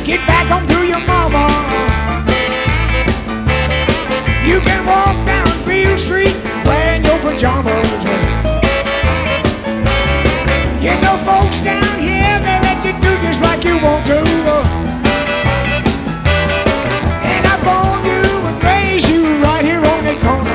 Get back home to your mama. You can walk down Beale Street wearing your pajamas. You know folks down here, they let you do just like you want to. And I born you and raised you right here on the corner.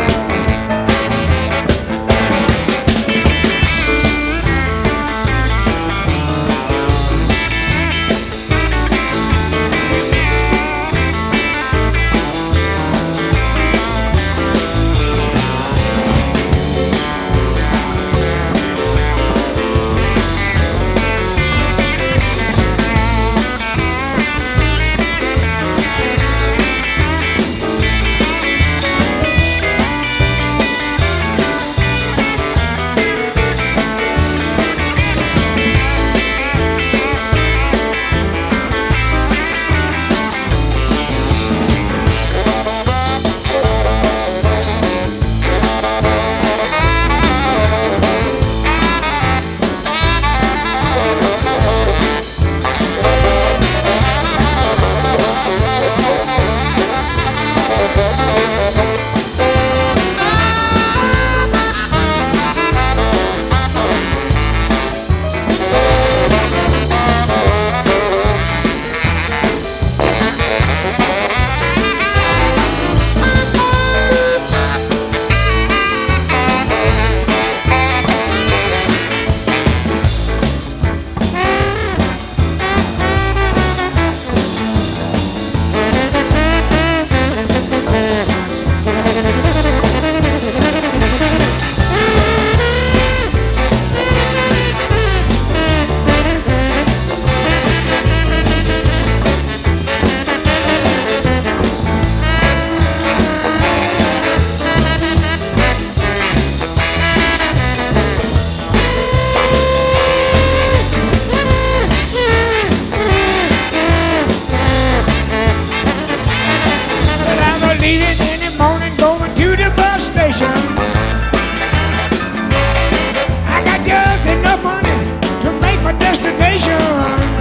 I got just enough money to make my destination.